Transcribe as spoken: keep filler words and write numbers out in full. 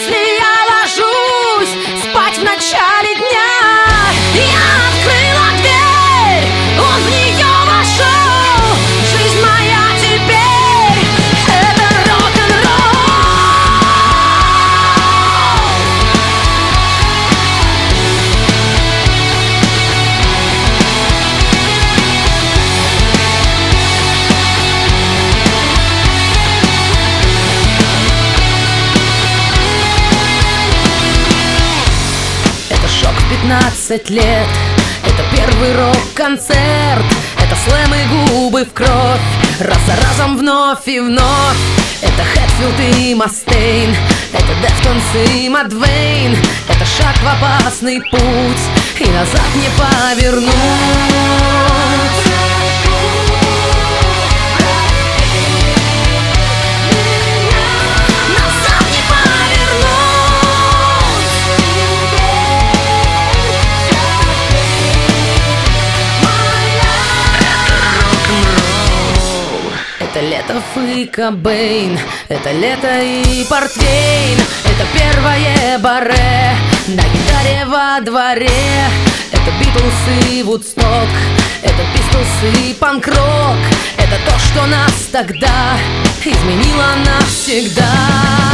если я ложусь спать в начале дня, я открыла дверь, он в нее вошел. Жизнь моя теперь — это рок-н-ролл. Это шок в пятнадцать лет, это первый рок-концерт, это слэм и губы в кровь, раз за разом вновь и вновь. Это Хэтфилд и Мастейн, это Дефтонс и Мадвейн, это шаг в опасный путь, и назад не повернуть. Назад не повернуть. Это Летов и Кобейн, это лето и портвейн, это первое баре на гитаре во дворе. Это Битлз и Вудсток, это Пистолс и панк-рок, это то, что нас тогда изменило навсегда.